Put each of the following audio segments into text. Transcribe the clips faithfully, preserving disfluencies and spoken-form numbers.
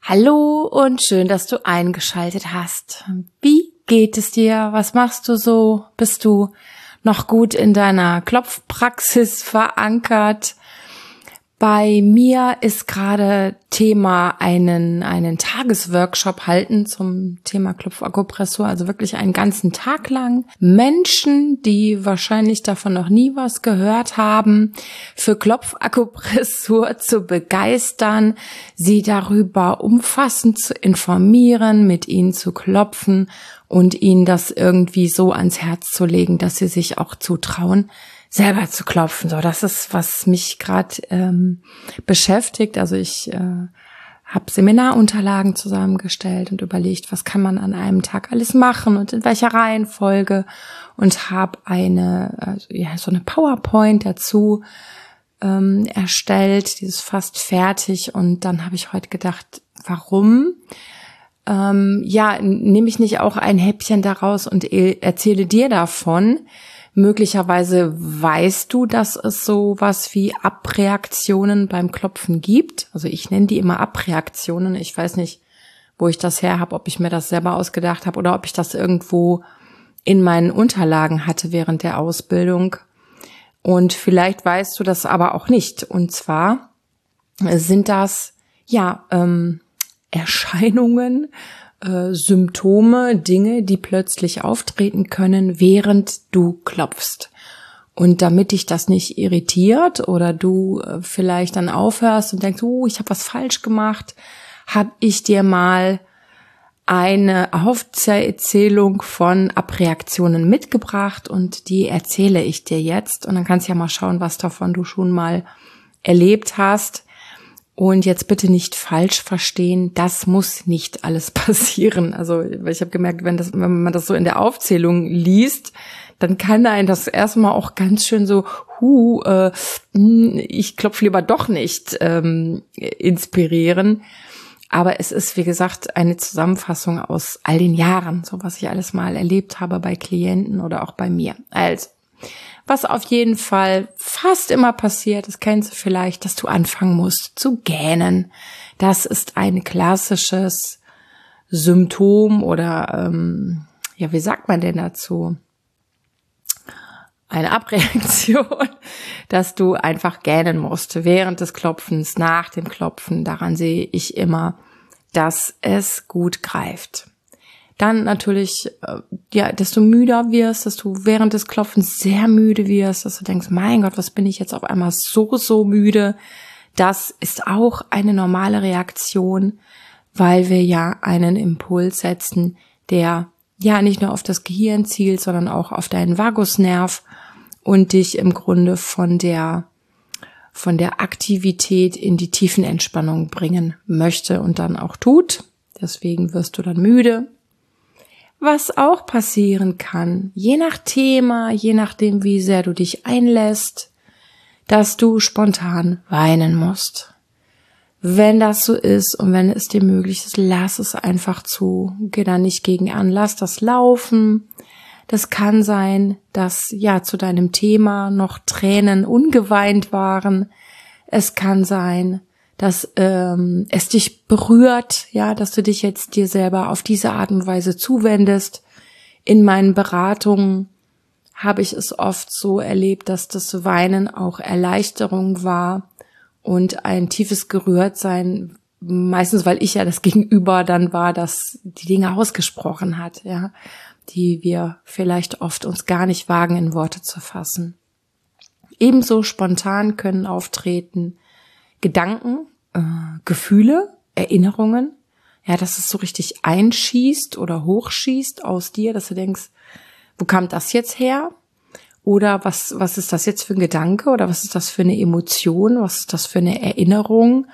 Hallo und schön, dass du eingeschaltet hast. Wie geht es dir? Was machst du so? Bist du noch gut in deiner Klopfpraxis verankert? Bei mir ist gerade Thema einen einen Tagesworkshop halten zum Thema Klopfakupressur, also wirklich einen ganzen Tag lang. Menschen, die wahrscheinlich davon noch nie was gehört haben, für Klopfakupressur zu begeistern, sie darüber umfassend zu informieren, mit ihnen zu klopfen und ihnen das irgendwie so ans Herz zu legen, dass sie sich auch zutrauen, selber zu klopfen. So, das ist, was mich gerade ähm, beschäftigt. Also ich äh, habe Seminarunterlagen zusammengestellt und überlegt, was kann man an einem Tag alles machen und in welcher Reihenfolge, und habe eine also, ja so eine PowerPoint dazu ähm, erstellt. Die ist fast fertig, und dann habe ich heute gedacht, warum ähm, ja nehme ich nicht auch ein Häppchen daraus und e- erzähle dir davon. Möglicherweise weißt du, dass es so was wie Abreaktionen beim Klopfen gibt. Also ich nenne die immer Abreaktionen. Ich weiß nicht, wo ich das her habe, ob ich mir das selber ausgedacht habe oder ob ich das irgendwo in meinen Unterlagen hatte während der Ausbildung. Und vielleicht weißt du das aber auch nicht. Und zwar sind das ja ähm, Erscheinungen, Äh, Symptome, Dinge, die plötzlich auftreten können, während du klopfst. Und damit dich das nicht irritiert oder du äh, vielleicht dann aufhörst und denkst, oh, ich habe was falsch gemacht, habe ich dir mal eine Aufzählung von Abreaktionen mitgebracht, und die erzähle ich dir jetzt. Und dann kannst du ja mal schauen, was davon du schon mal erlebt hast. Und jetzt bitte nicht falsch verstehen, das muss nicht alles passieren. Also ich habe gemerkt, wenn das, wenn man das so in der Aufzählung liest, dann kann einen das erstmal auch ganz schön so, hu, äh, ich klopfe lieber doch nicht, ähm, inspirieren. Aber es ist, wie gesagt, eine Zusammenfassung aus all den Jahren, so was ich alles mal erlebt habe bei Klienten oder auch bei mir. Also, was auf jeden Fall fast immer passiert, das kennst du vielleicht, dass du anfangen musst zu gähnen. Das ist ein klassisches Symptom oder, ähm, ja, wie sagt man denn dazu? Eine Abreaktion, dass du einfach gähnen musst während des Klopfens, nach dem Klopfen. Daran sehe ich immer, dass es gut greift. Dann natürlich, ja, desto müder wirst, dass du während des Klopfens sehr müde wirst, dass du denkst, mein Gott, was bin ich jetzt auf einmal so, so müde. Das ist auch eine normale Reaktion, weil wir ja einen Impuls setzen, der ja nicht nur auf das Gehirn zielt, sondern auch auf deinen Vagusnerv und dich im Grunde von der, von der Aktivität in die Tiefenentspannung bringen möchte und dann auch tut. Deswegen wirst du dann müde. Was auch passieren kann, je nach Thema, je nachdem, wie sehr du dich einlässt, dass du spontan weinen musst. Wenn das so ist und wenn es dir möglich ist, lass es einfach zu. Geh da nicht gegen an, lass das laufen. Das kann sein, dass ja zu deinem Thema noch Tränen ungeweint waren. Es kann sein, dass ähm, es dich berührt, ja, dass du dich jetzt dir selber auf diese Art und Weise zuwendest. In meinen Beratungen habe ich es oft so erlebt, dass das Weinen auch Erleichterung war und ein tiefes Gerührtsein, meistens weil ich ja das Gegenüber dann war, das die Dinge ausgesprochen hat, ja, die wir vielleicht oft uns gar nicht wagen, in Worte zu fassen. Ebenso spontan können auftreten Gedanken, äh, Gefühle, Erinnerungen, ja, dass es so richtig einschießt oder hochschießt aus dir, dass du denkst, wo kam das jetzt her? Oder was, was ist das jetzt für ein Gedanke? Oder was ist das für eine Emotion? Was ist das für eine Erinnerung?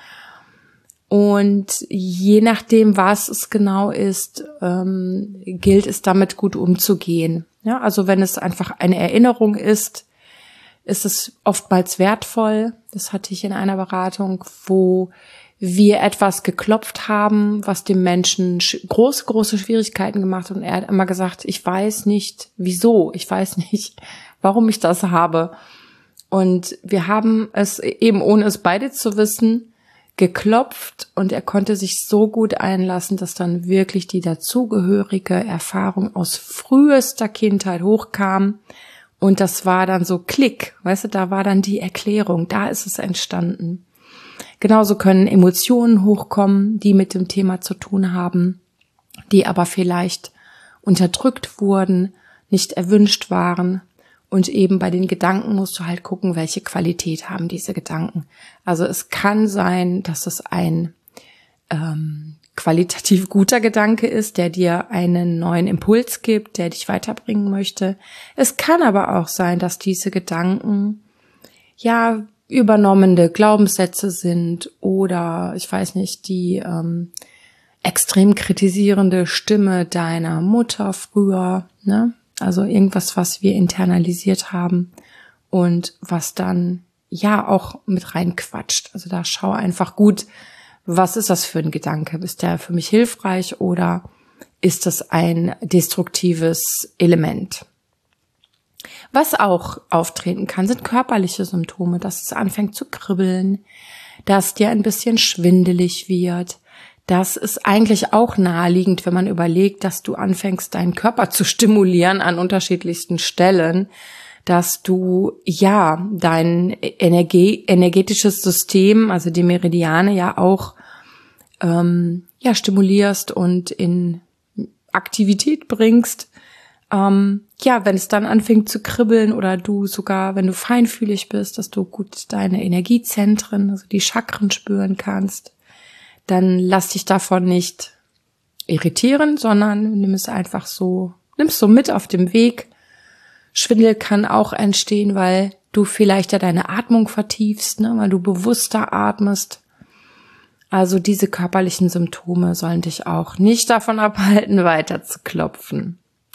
Und je nachdem, was es genau ist, ähm, gilt es damit gut umzugehen. Ja, also wenn es einfach eine Erinnerung ist, ist es oftmals wertvoll. Das hatte ich in einer Beratung, wo wir etwas geklopft haben, was dem Menschen große, große Schwierigkeiten gemacht hat. Und er hat immer gesagt, ich weiß nicht, wieso. Ich weiß nicht, warum ich das habe. Und wir haben es eben, ohne es beide zu wissen, geklopft und er konnte sich so gut einlassen, dass dann wirklich die dazugehörige Erfahrung aus frühester Kindheit hochkam. Und das war dann so Klick, weißt du, da war dann die Erklärung, da ist es entstanden. Genauso können Emotionen hochkommen, die mit dem Thema zu tun haben, die aber vielleicht unterdrückt wurden, nicht erwünscht waren. Und eben bei den Gedanken musst du halt gucken, welche Qualität haben diese Gedanken. Also es kann sein, dass es ein ähm, qualitativ guter Gedanke ist, der dir einen neuen Impuls gibt, der dich weiterbringen möchte. Es kann aber auch sein, dass diese Gedanken ja übernommene Glaubenssätze sind oder, ich weiß nicht, die ähm, extrem kritisierende Stimme deiner Mutter früher, ne? Also irgendwas, was wir internalisiert haben und was dann ja auch mit reinquatscht. Also da schau einfach gut, was ist das für ein Gedanke? Ist der für mich hilfreich oder ist das ein destruktives Element? Was auch auftreten kann, sind körperliche Symptome, dass es anfängt zu kribbeln, dass dir ein bisschen schwindelig wird. Das ist eigentlich auch naheliegend, wenn man überlegt, dass du anfängst, deinen Körper zu stimulieren an unterschiedlichsten Stellen, dass du, ja, dein Energie, energetisches System, also die Meridiane ja auch, ähm, ja, stimulierst und in Aktivität bringst. Ähm, ja, wenn es dann anfängt zu kribbeln oder du sogar, wenn du feinfühlig bist, dass du gut deine Energiezentren, also die Chakren spüren kannst, dann lass dich davon nicht irritieren, sondern nimm es einfach so, nimm es so mit auf dem Weg. Schwindel kann auch entstehen, weil du vielleicht ja deine Atmung vertiefst, ne, weil du bewusster atmest. Also diese körperlichen Symptome sollen dich auch nicht davon abhalten, weiter zu klopfen.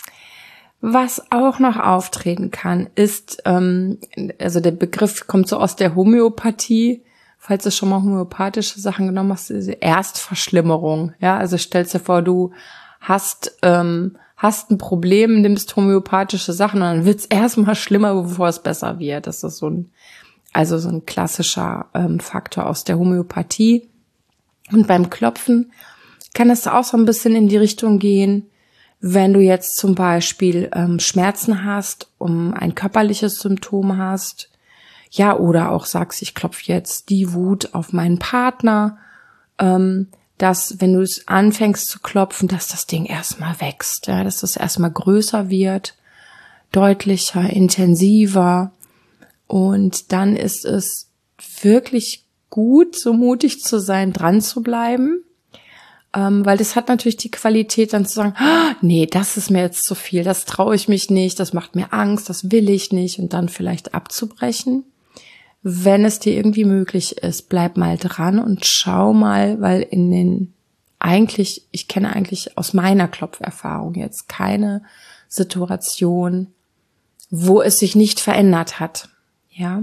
Was auch noch auftreten kann, ist, ähm, also der Begriff kommt so aus der Homöopathie, falls du schon mal homöopathische Sachen genommen hast, diese Erstverschlimmerung. Ja, also stellst dir vor, du hast ähm, hast ein Problem, nimmst homöopathische Sachen und dann wird's erstmal schlimmer, bevor es besser wird. Das ist so ein, also so ein klassischer ähm, Faktor aus der Homöopathie. Und beim Klopfen kann es auch so ein bisschen in die Richtung gehen, wenn du jetzt zum Beispiel ähm, Schmerzen hast, um ein körperliches Symptom hast, ja, oder auch sagst, ich klopfe jetzt die Wut auf meinen Partner, ähm, dass, wenn du es anfängst zu klopfen, dass das Ding erstmal wächst, ja, dass das erstmal größer wird, deutlicher, intensiver. Und dann ist es wirklich gut, so mutig zu sein, dran zu bleiben, ähm, weil das hat natürlich die Qualität, dann zu sagen, ah, nee, das ist mir jetzt zu viel, das traue ich mich nicht, das macht mir Angst, das will ich nicht, und dann vielleicht abzubrechen. Wenn es dir irgendwie möglich ist, bleib mal dran und schau mal, weil in den, eigentlich, ich kenne eigentlich aus meiner Klopferfahrung jetzt keine Situation, wo es sich nicht verändert hat, ja.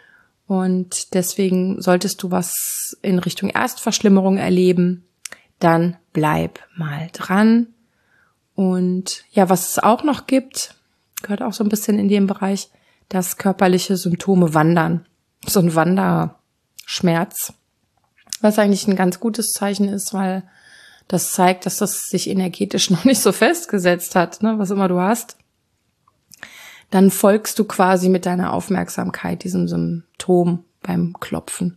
Und deswegen solltest du was in Richtung Erstverschlimmerung erleben, dann bleib mal dran. Und ja, was es auch noch gibt, gehört auch so ein bisschen in den Bereich, dass körperliche Symptome wandern. So ein Wanderschmerz, was eigentlich ein ganz gutes Zeichen ist, weil das zeigt, dass das sich energetisch noch nicht so festgesetzt hat, ne, was immer du hast. Dann folgst du quasi mit deiner Aufmerksamkeit diesem Symptom beim Klopfen.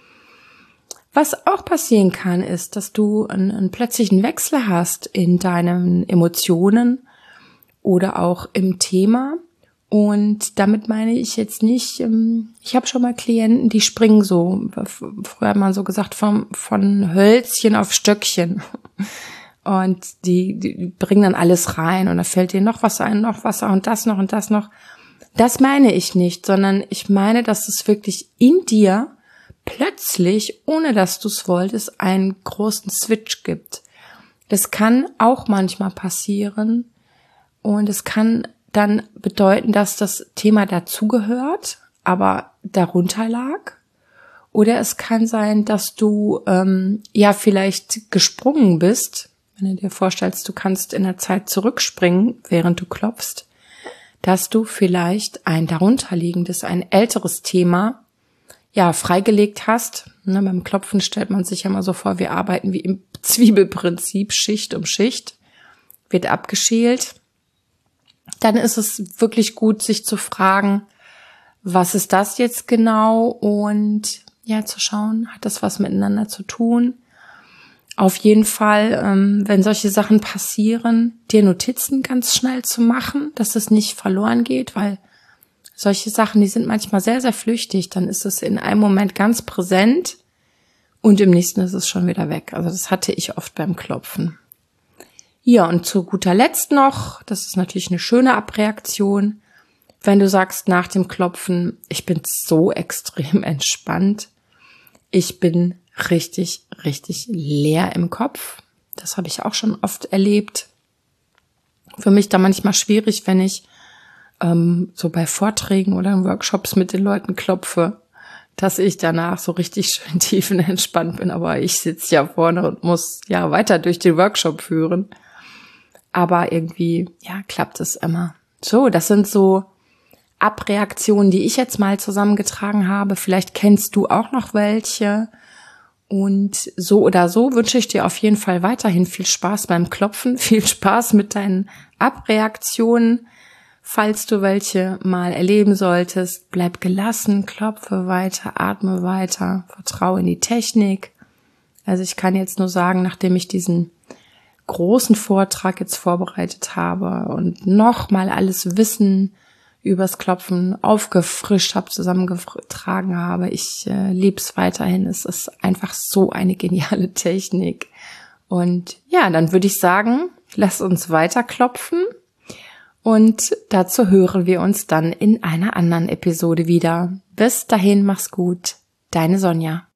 Was auch passieren kann, ist, dass du einen, einen plötzlichen Wechsel hast in deinen Emotionen oder auch im Thema. Und damit meine ich jetzt nicht, ich habe schon mal Klienten, die springen so, früher hat man so gesagt, vom, von Hölzchen auf Stöckchen. Und die, die bringen dann alles rein und da fällt dir noch was ein, noch was und das noch und das noch. Das meine ich nicht, sondern ich meine, dass es wirklich in dir plötzlich, ohne dass du es wolltest, einen großen Switch gibt. Das kann auch manchmal passieren und es kann dann bedeuten, dass das Thema dazugehört, aber darunter lag. Oder es kann sein, dass du ähm, ja vielleicht gesprungen bist, wenn du dir vorstellst, du kannst in der Zeit zurückspringen, während du klopfst, dass du vielleicht ein darunterliegendes, ein älteres Thema ja, freigelegt hast. Ne, beim Klopfen stellt man sich ja mal so vor, wir arbeiten wie im Zwiebelprinzip, Schicht um Schicht, wird abgeschält. Dann ist es wirklich gut, sich zu fragen, was ist das jetzt genau? Und ja, zu schauen, hat das was miteinander zu tun? Auf jeden Fall, ähm, wenn solche Sachen passieren, dir Notizen ganz schnell zu machen, dass es nicht verloren geht, weil solche Sachen, die sind manchmal sehr, sehr flüchtig. Dann ist es in einem Moment ganz präsent und im nächsten ist es schon wieder weg. Also das hatte ich oft beim Klopfen. Ja, und zu guter Letzt noch, das ist natürlich eine schöne Abreaktion, wenn du sagst nach dem Klopfen, ich bin so extrem entspannt, ich bin richtig, richtig leer im Kopf. Das habe ich auch schon oft erlebt. Für mich da manchmal schwierig, wenn ich ähm, so bei Vorträgen oder in Workshops mit den Leuten klopfe, dass ich danach so richtig schön tiefenentspannt bin. Aber ich sitze ja vorne und muss ja weiter durch den Workshop führen. Aber irgendwie, ja, klappt es immer. So, das sind so Abreaktionen, die ich jetzt mal zusammengetragen habe. Vielleicht kennst du auch noch welche. Und so oder so wünsche ich dir auf jeden Fall weiterhin viel Spaß beim Klopfen, viel Spaß mit deinen Abreaktionen. Falls du welche mal erleben solltest, bleib gelassen, klopfe weiter, atme weiter, vertraue in die Technik. Also ich kann jetzt nur sagen, nachdem ich diesen großen Vortrag jetzt vorbereitet habe und nochmal alles Wissen übers Klopfen aufgefrischt habe, zusammengetragen habe. Ich äh, liebe es weiterhin. Es ist einfach so eine geniale Technik. Und ja, dann würde ich sagen, lass uns weiter klopfen. Und dazu hören wir uns dann in einer anderen Episode wieder. Bis dahin, mach's gut. Deine Sonja.